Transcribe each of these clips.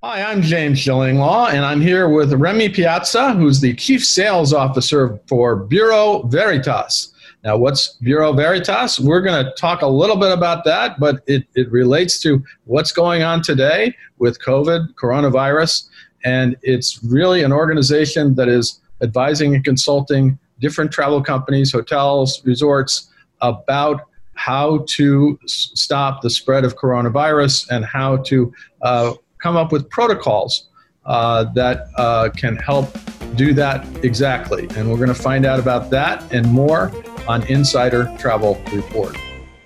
Hi, I'm James Shillinglaw, and I'm here with Remy Piazza, who's the Chief Sales Officer for Bureau Veritas. Now, what's Bureau Veritas? We're going to talk a little bit about that, but it relates to what's going on today with COVID, coronavirus, and it's really an organization that is advising and consulting different travel companies, hotels, resorts, about how to stop the spread of coronavirus and how to come up with protocols that can help do that exactly. And we're going to find out about that and more on Insider Travel Report.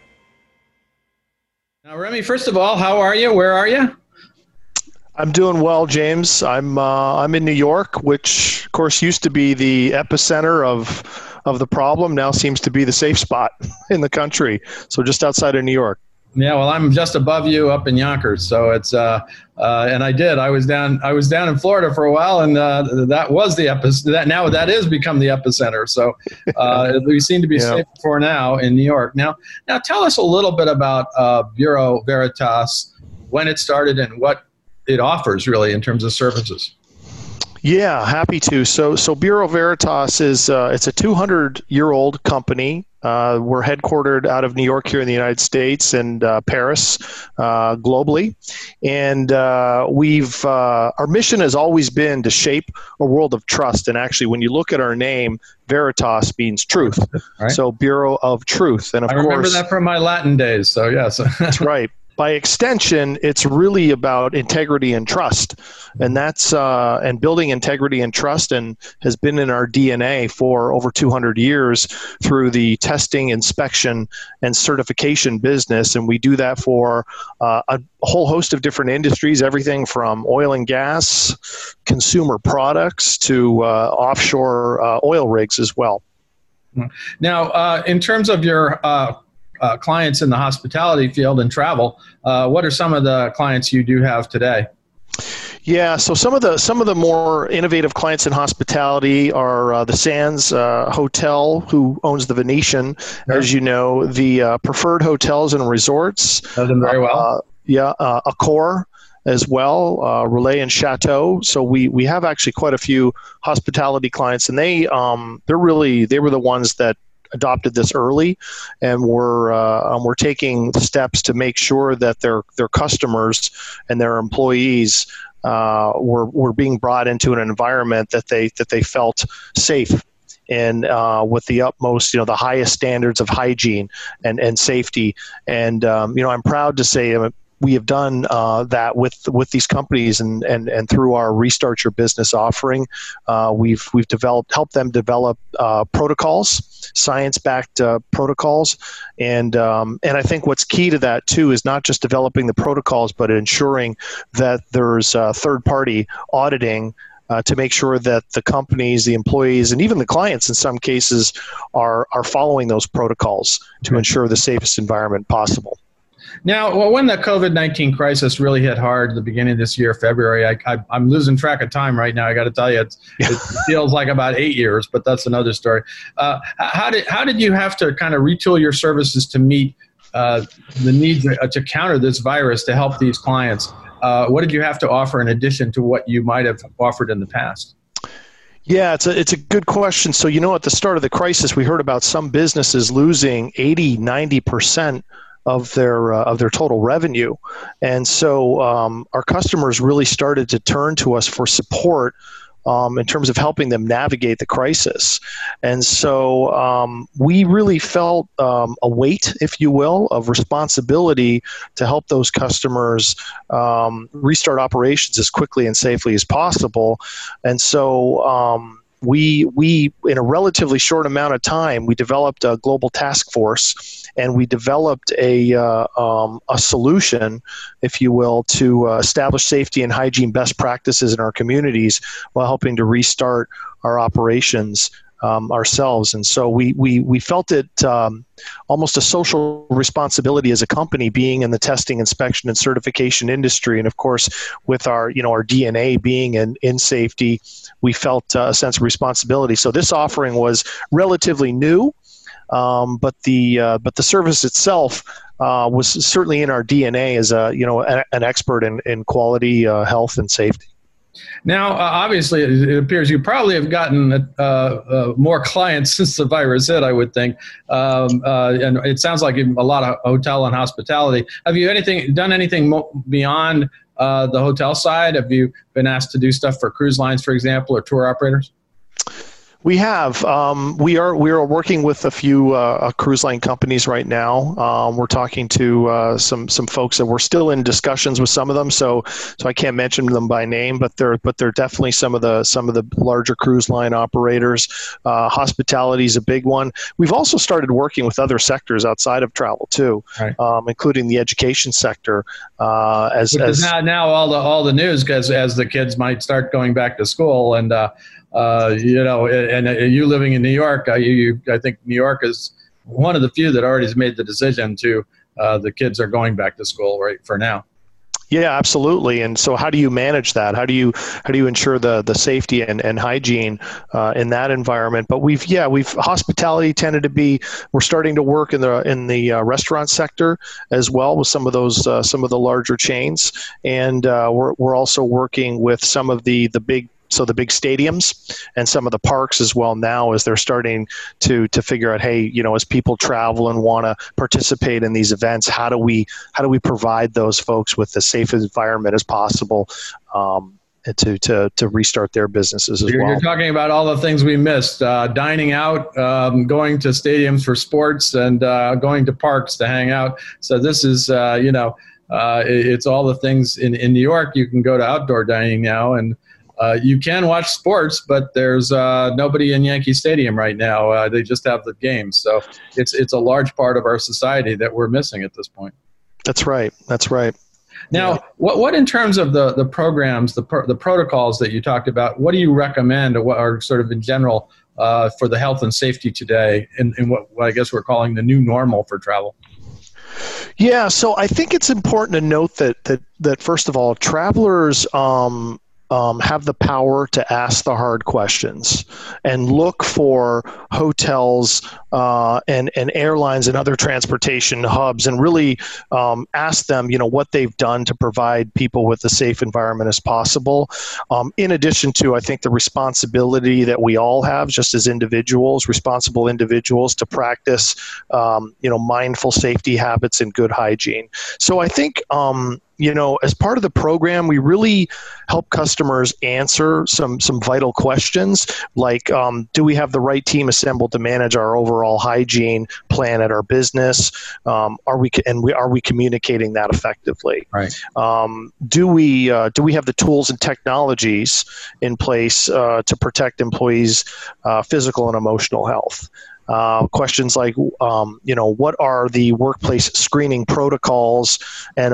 Now, Remy, first of all, how are you? Where are you? I'm doing well, James. I'm in New York, which of course used to be the epicenter of the problem. Now seems to be the safe spot in the country. So just outside of New York. Yeah, well, I'm just above you up in Yonkers, so it's and I was down in Florida for a while, and that was the epicenter. Now that is become the epicenter. So we seem to be safe for now in New York. Now tell us a little bit about Bureau Veritas, when it started, and what it offers really in terms of services. Yeah, happy to. So Bureau Veritas is it's a 200-year-old company. We're headquartered out of New York here in the United States and Paris globally. And our mission has always been to shape a world of trust. And actually, when you look at our name, Veritas means truth. Right. So Bureau of Truth. And of course, I remember that from my Latin days. So yes. That's right. By extension, it's really about integrity and trust, and that's and building integrity and trust, and has been in our DNA for over 200 years through the testing, inspection, and certification business. And we do that for a whole host of different industries, everything from oil and gas, consumer products, to offshore oil rigs as well. Now, in terms of your clients in the hospitality field and travel, what are some of the clients you do have today? Yeah, so some of the more innovative clients in hospitality are the Sands Hotel, who owns the Venetian, as you know, the Preferred Hotels and Resorts. Know them very well. Accor as well, Relais and Chateau. So we have actually quite a few hospitality clients, and they were the ones that adopted this early, and we're taking steps to make sure that their customers and their employees were being brought into an environment that they felt safe and with the utmost, the highest standards of hygiene and safety. And I'm proud to say we have done that with these companies, and through our Restart Your Business offering, we've helped them develop protocols, science-backed protocols, and I think what's key to that too is not just developing the protocols, but ensuring that there's third-party auditing to make sure that the companies, the employees, and even the clients in some cases are following those protocols to ensure the safest environment possible. Now, when the COVID-19 crisis really hit hard at the beginning of this year, February, I'm losing track of time right now. I got to tell you, it feels like about 8 years, but that's another story. How did you have to kind of retool your services to meet the needs to counter this virus, to help these clients? What did you have to offer in addition to what you might have offered in the past? Yeah, it's a good question. So, at the start of the crisis, we heard about some businesses losing 80, 90% of their total revenue. And so our customers really started to turn to us for support in terms of helping them navigate the crisis. And so we really felt a weight, if you will, of responsibility to help those customers restart operations as quickly and safely as possible. And so we in a relatively short amount of time, we developed a global task force, and we developed a solution, if you will, to establish safety and hygiene best practices in our communities while helping to restart our operations ourselves. And so we felt it almost a social responsibility as a company, being in the testing, inspection, and certification industry. And of course, with our DNA being in safety, we felt a sense of responsibility. So this offering was relatively new. but the service itself was certainly in our DNA as an expert in quality, health, and safety. Now, obviously, it appears you probably have gotten more clients since the virus hit, I would think. And it sounds like a lot of hotel and hospitality. Have you done anything beyond the hotel side? Have you been asked to do stuff for cruise lines, for example, or tour operators? We have. We are working with a few cruise line companies right now. We're talking to some folks that we're still in discussions with some of them. So I can't mention them by name, but they're definitely some of the larger cruise line operators. Hospitality is a big one. We've also started working with other sectors outside of travel too, right. Including the education sector. As now all the news, because as the kids might start going back to school and. And you living in New York, I think New York is one of the few that already has made the decision to the kids are going back to school right for now. Yeah, absolutely. And so how do you manage that? How do you ensure the safety and hygiene in that environment? But we've hospitality tended to be, we're starting to work in the restaurant sector as well with some of the larger chains. And we're also working with some of the big stadiums and some of the parks as well now, as they're starting to figure out, hey, as people travel and want to participate in these events, how do we provide those folks with the safest environment as possible to restart their businesses as well. You're talking about all the things we missed, dining out, going to stadiums for sports, and going to parks to hang out. So this is, it's all the things in New York. You can go to outdoor dining now, and you can watch sports, but there's nobody in Yankee Stadium right now. They just have the games. So it's a large part of our society that we're missing at this point. That's right. Now, what in terms of the programs, the protocols that you talked about, what do you recommend, or what are sort of in general for the health and safety today in what I guess we're calling the new normal for travel? Yeah, so I think it's important to note that first of all, travelers have the power to ask the hard questions and look for hotels and airlines and other transportation hubs, and really ask them, what they've done to provide people with a safe environment as possible. In addition to, I think, the responsibility that we all have just as individuals, responsible individuals, to practice, mindful safety habits and good hygiene. So I think, as part of the program, we really help customers answer some vital questions like, do we have the right team assembled to manage our overall hygiene plan at our business? Are we communicating that effectively? Right. Do we have the tools and technologies in place to protect employees' physical and emotional health? Questions like, what are the workplace screening protocols, and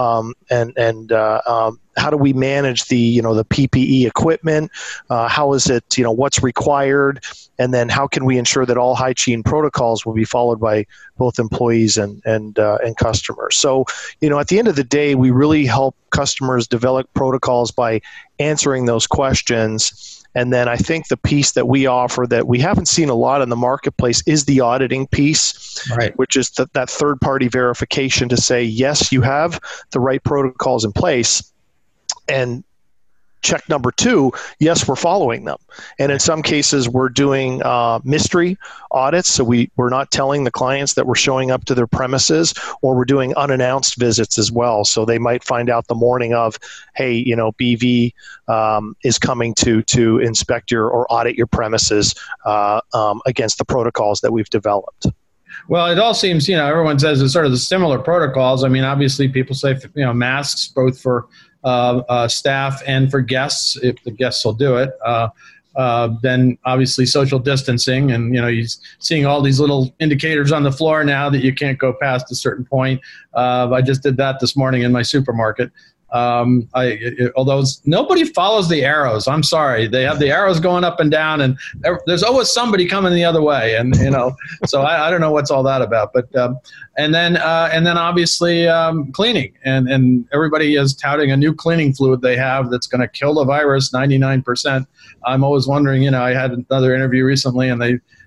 how do we manage the PPE equipment? How is it, what's required? And then how can we ensure that all hygiene protocols will be followed by both employees and customers? So, at the end of the day, we really help customers develop protocols by answering those questions. And then I think the piece that we offer that we haven't seen a lot in the marketplace is the auditing piece, right, which is that third-party verification to say, yes, you have the right protocols in place. And check number two, yes, we're following them. And in some cases, we're doing mystery audits. So we're not telling the clients that we're showing up to their premises, or we're doing unannounced visits as well. So they might find out the morning of, hey, BV is coming to inspect or audit your premises against the protocols that we've developed. Well, it all seems, everyone says it's sort of the similar protocols. I mean, obviously people say, masks both for staff and for guests, if the guests will do it. Then obviously social distancing, and you're seeing all these little indicators on the floor now that you can't go past a certain point. I just did that this morning in my supermarket. Although nobody follows the arrows. I'm sorry. They have the arrows going up and down, and there's always somebody coming the other way. And, so I don't know what's all that about, but, and then obviously, cleaning, and everybody is touting a new cleaning fluid they have that's going to kill the virus 99%. I'm always wondering, I had another interview recently, and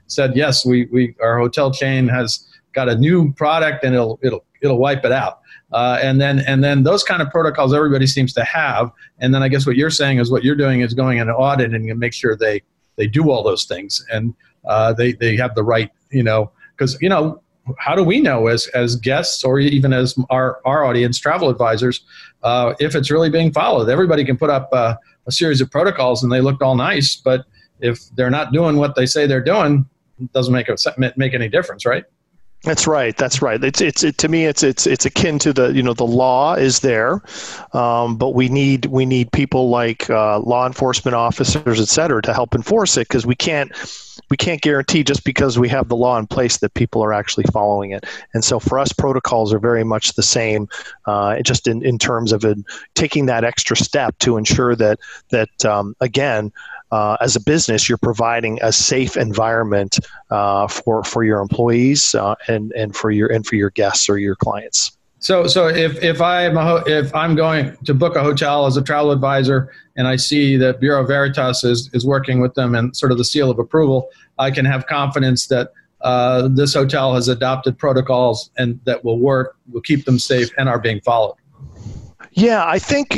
said, yes, our hotel chain has got a new product and it'll wipe it out. And then those kind of protocols everybody seems to have. And then I guess what you're saying is what you're doing is going and auditing and make sure they do all those things and they have the right, because, how do we know as guests or even as our audience, travel advisors, if it's really being followed? Everybody can put up a series of protocols and they look all nice, but if they're not doing what they say they're doing, it doesn't make any difference, right? That's right. That's right. To me, it's akin to the law is there, but we need people like law enforcement officers, et cetera, to help enforce it, because we can't guarantee just because we have the law in place that people are actually following it. And so for us, protocols are very much the same, just in terms of taking that extra step to ensure that again, as a business, you're providing a safe environment for your employees and for your guests or your clients. So if I'm going to book a hotel as a travel advisor and I see that Bureau Veritas is working with them and sort of the seal of approval, I can have confidence that this hotel has adopted protocols and that will work, will keep them safe, and are being followed. Yeah, I think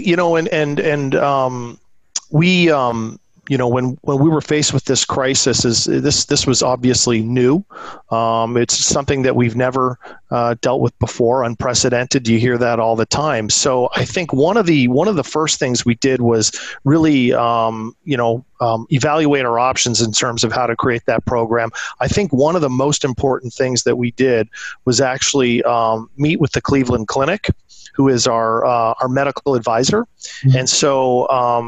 we. When we were faced with this crisis, this was obviously new. It's something that we've never dealt with before, unprecedented. You hear that all the time. So I think one of the first things we did was really evaluate our options in terms of how to create that program. I think one of the most important things that we did was actually meet with the Cleveland Clinic, who is our medical advisor, and so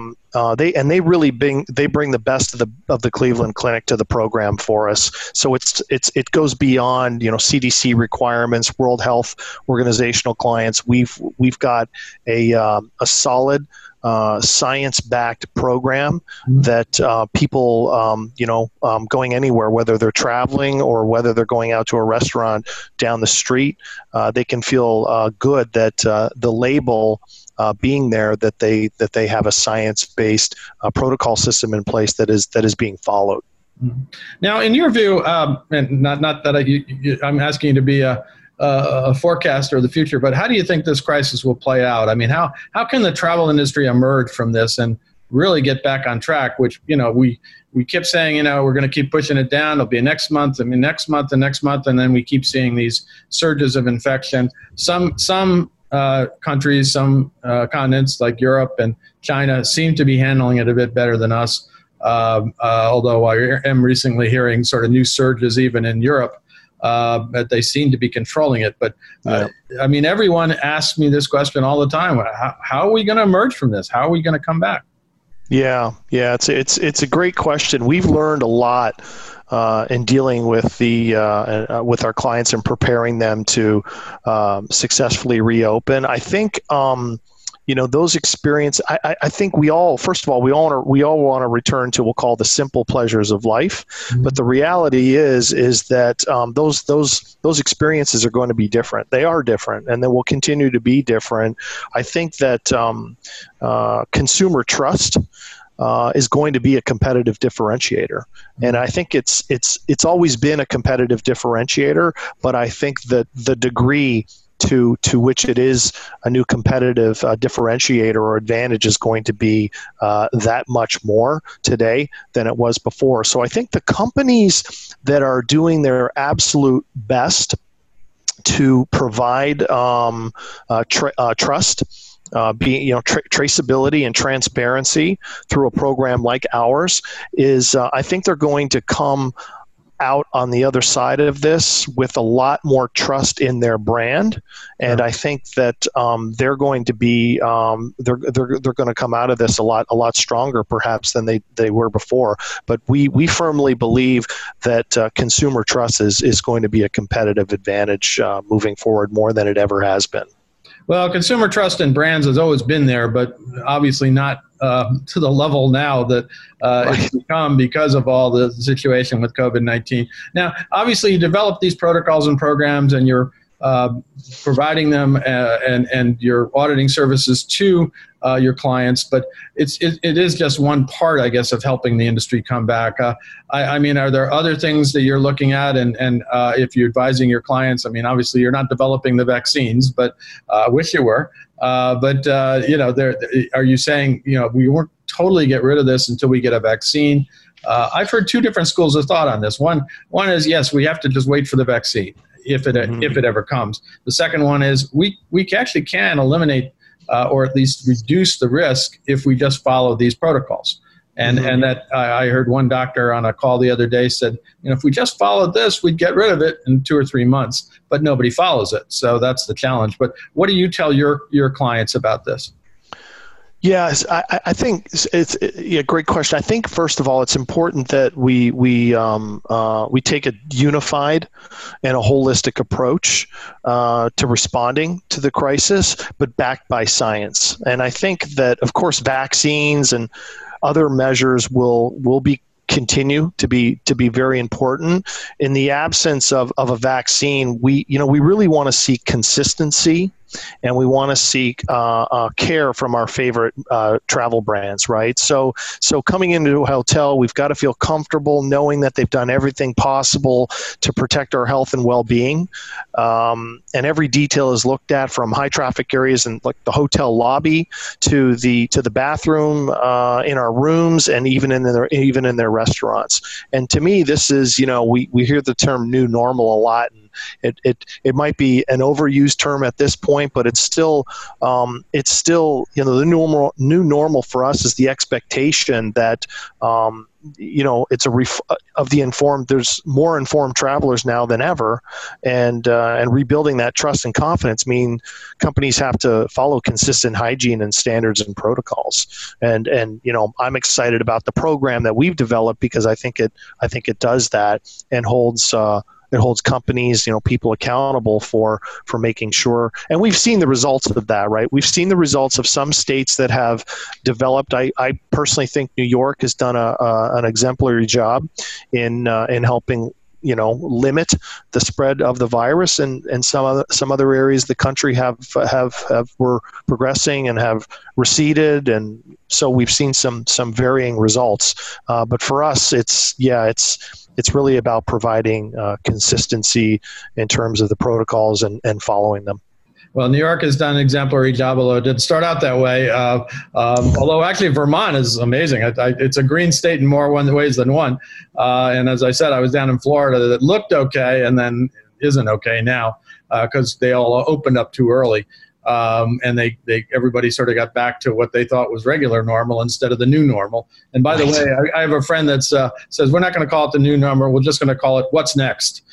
they really bring the best of the Cleveland Clinic to the program for us. So it goes beyond CDC requirements, World Health Organizational clients. We've got a solid science-backed program that people going anywhere, whether they're traveling or whether they're going out to a restaurant down the street, they can feel good that the label being there, that they have a science-based protocol system in place that is being followed. Now, in your view, and not that I'm asking you to be a forecaster of the future, but how do you think this crisis will play out? I mean, how can the travel industry emerge from this and really get back on track? Which we kept saying we're going to keep pushing it down. It'll be next month, next month, and then we keep seeing these surges of infection. Some countries, some continents like Europe and China seem to be handling it a bit better than us. Although I am recently hearing sort of new surges even in Europe. But they seem to be controlling it. But everyone asks me this question all the time: how are we going to emerge from this? How are we going to come back? Yeah, it's a great question. We've learned a lot in dealing with with our clients and preparing them to successfully reopen. I think those experiences. I think we all want to return to what we'll call the simple pleasures of life. Mm-hmm. But the reality is that those experiences are going to be different. They are different, and they will continue to be different. I think that consumer trust is going to be a competitive differentiator, and I think it's always been a competitive differentiator. But I think that the degree to which it is a new competitive differentiator or advantage is going to be that much more today than it was before. So I think the companies that are doing their absolute best to provide trust, traceability and transparency through a program like ours is, I think they're going to come out on the other side of this with a lot more trust in their brand, and I think that they're going to be they're going to come out of this a lot stronger perhaps than they were before. But we firmly believe that consumer trust is going to be a competitive advantage moving forward more than it ever has been. Well, consumer trust in brands has always been there, but obviously not to the level now that it's become because of all the situation with COVID-19. Now, obviously, you develop these protocols and programs, and you're providing them and your auditing services to your clients, but it is just one part, I guess, of helping the industry come back. I mean, are there other things that you're looking at, and if you're advising your clients? I mean, obviously you're not developing the vaccines, but I wish you were. But are you saying, we won't totally get rid of this until we get a vaccine? I've heard two different schools of thought on this. One is, yes, we have to just wait for the vaccine if it ever comes. The second one is we actually can eliminate or at least reduce the risk if we just follow these protocols. And that I heard one doctor on a call the other day said, if we just followed this, we'd get rid of it in 2 or 3 months, but nobody follows it. So that's the challenge. But what do you tell your clients about this? Yes, I think it's a great question. I think first of all, it's important that we take a unified and a holistic approach to responding to the crisis, but backed by science. And I think that, of course, vaccines and other measures will continue to be very important. In the absence of a vaccine, we really want to see consistency, and we want to seek care from our favorite travel brands, right? So coming into a hotel, we've got to feel comfortable knowing that they've done everything possible to protect our health and well-being. And every detail is looked at, from high traffic areas and like the hotel lobby to the bathroom in our rooms, and even in their restaurants. And to me, this is, we hear the term new normal a lot. It might be an overused term at this point, but it's still the new normal for us is the expectation that it's of the informed. There's more informed travelers now than ever, and rebuilding that trust and confidence mean companies have to follow consistent hygiene and standards and protocols. And I'm excited about the program that we've developed because I think it does that and holds. It holds companies, people accountable for making sure. And we've seen the results of that, right? We've seen the results of some states that have developed. I personally think New York has done an exemplary job in helping limit the spread of the virus, and some other areas of the country were progressing and have receded, and so we've seen some varying results. But for us, it's really about providing consistency in terms of the protocols and following them. Well, New York has done an exemplary job, although it didn't start out that way. Although actually Vermont is amazing. It's a green state in more ways than one. And as I said, I was down in Florida that looked okay and then isn't okay now because they all opened up too early. And everybody sort of got back to what they thought was regular normal instead of the new normal. And by the way, I have a friend that says we're not going to call it the new normal. We're just going to call it what's next.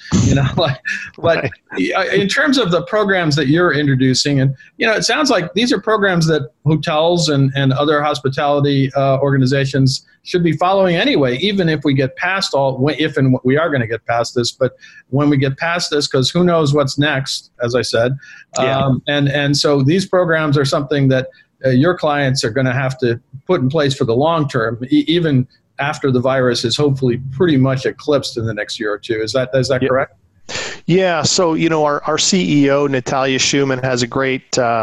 But in terms of the programs that you're introducing, and it sounds like these are programs that hotels and other hospitality organizations should be following anyway, even if we get past we are going to get past this, but when we get past this, because who knows what's next, as I said. Yeah. And so these programs are something that your clients are going to have to put in place for the long term, even after the virus is hopefully pretty much eclipsed in the next year or two. Is that correct? Yeah. So, our CEO, Natalia Schumann, has a great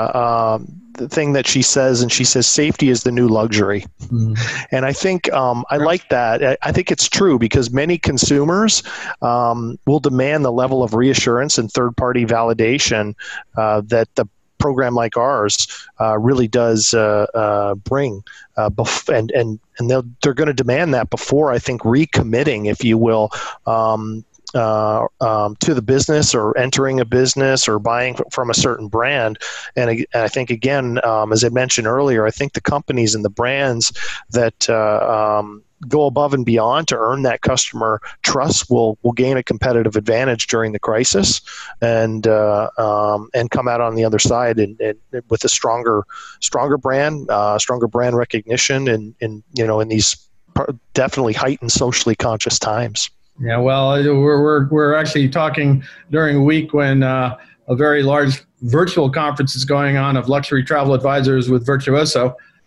thing that she says, safety is the new luxury. Mm-hmm. And I think I like that. I think it's true because many consumers will demand the level of reassurance and third-party validation that the program like ours really does bring, and they're going to demand that before, I think, recommitting, if you will, to the business or entering a business or buying from a certain brand. And I think, again, as I mentioned earlier, I think the companies and the brands that go above and beyond to earn that customer trust will gain a competitive advantage during the crisis and come out on the other side and with a stronger brand recognition in these definitely heightened socially conscious times. Yeah, well, we're actually talking during a week when a very large virtual conference is going on of luxury travel advisors with Virtuoso.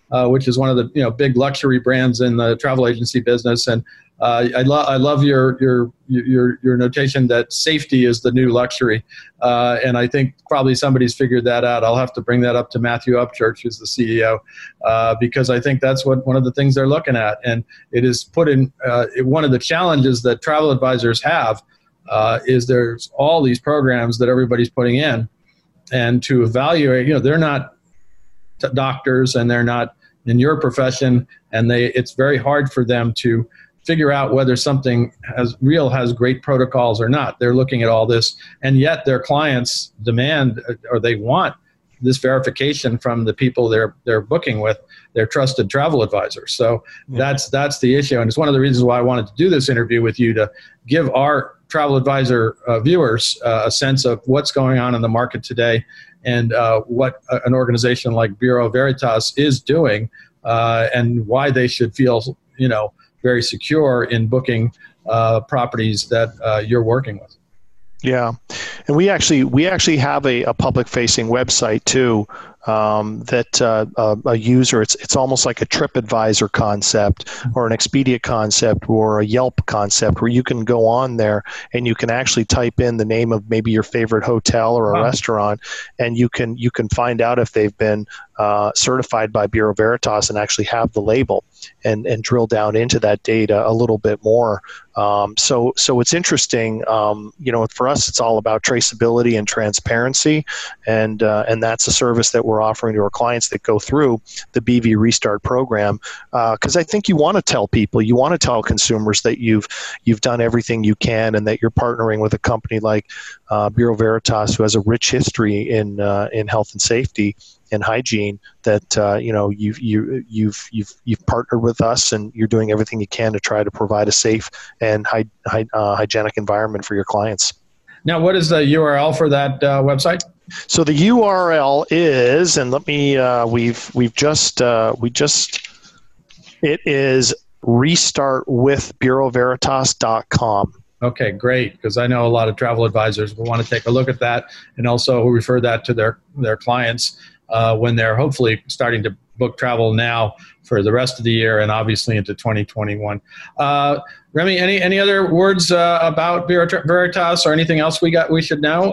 which is one of the big luxury brands in the travel agency business. And I love your notation that safety is the new luxury, and I think probably somebody's figured that out. I'll have to bring that up to Matthew Upchurch, who's the CEO, because I think that's one of the things they're looking at, and it is put in one of the challenges that travel advisors have is there's all these programs that everybody's putting in, and to evaluate, they're not doctors and they're not in your profession, and it's very hard for them to figure out whether something has great protocols or not. They're looking at all this, and yet their clients demand or they want this verification from the people they're booking with, their trusted travel advisors. So that's the issue, and it's one of the reasons why I wanted to do this interview with you, to give our travel advisor viewers a sense of what's going on in the market today, and what an organization like Bureau Veritas is doing, and why they should feel very secure in booking properties that you're working with. Yeah, and we actually have a public-facing website too. That a user, it's almost like a TripAdvisor concept or an Expedia concept or a Yelp concept, where you can go on there and you can actually type in the name of maybe your favorite hotel or a restaurant, and you can find out if they've been certified by Bureau Veritas and actually have the label, and drill down into that data a little bit more. So it's interesting. For us, it's all about traceability and transparency, and that's a service that we're offering to our clients that go through the BV Restart program. Because I think you want to tell people, you want to tell consumers that you've done everything you can, and that you're partnering with a company like Bureau Veritas, who has a rich history in health and safety and hygiene, that you've partnered with us, and you're doing everything you can to try to provide a safe and hygienic environment for your clients. Now, what is the URL for that website? So the URL is, and let me, it is restartwithbureauveritas.com. Okay, great, because I know a lot of travel advisors will want to take a look at that, and also refer that to their clients when they're hopefully starting to book travel now for the rest of the year, and obviously into 2021. Remy, any other words about Bureau Veritas, or anything else we should know?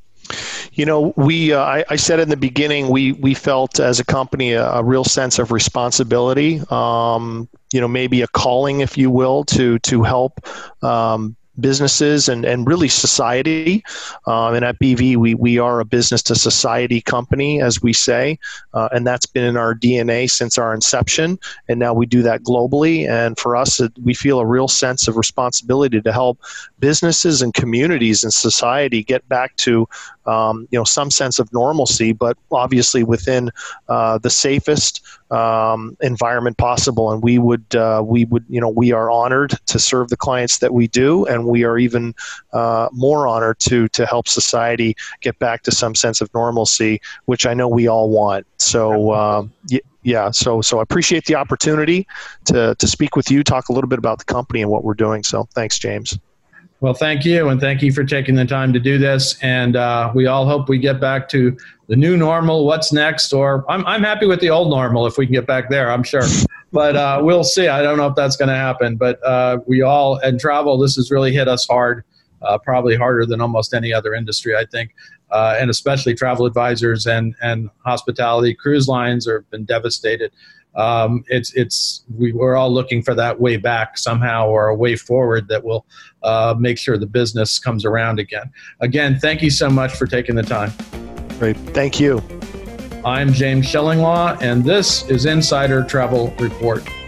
I said in the beginning, we felt as a company a real sense of responsibility, maybe a calling, if you will, to help businesses and really society. And at BV, we are a business to society company, as we say, and that's been in our DNA since our inception. And now we do that globally. And for us, we feel a real sense of responsibility to help businesses and communities and society get back to some sense of normalcy, but obviously within the safest environment possible. And we are honored to serve the clients that we do, and we are even more honored to help society get back to some sense of normalcy, which I know we all want. So so I appreciate the opportunity to speak with you, talk a little bit about the company and what we're doing. So thanks, James. Well, thank you, and thank you for taking the time to do this. And we all hope we get back to the new normal. What's next? Or I'm happy with the old normal if we can get back there, I'm sure. But we'll see. I don't know if that's going to happen. But we all, in travel, this has really hit us hard, probably harder than almost any other industry, I think. And especially travel advisors and hospitality. Cruise lines have been devastated. We're all looking for that way back somehow, or a way forward that will make sure the business comes around again. Again, thank you so much for taking the time. Great. Thank you. I'm James Shillinglaw, and this is Insider Travel Report.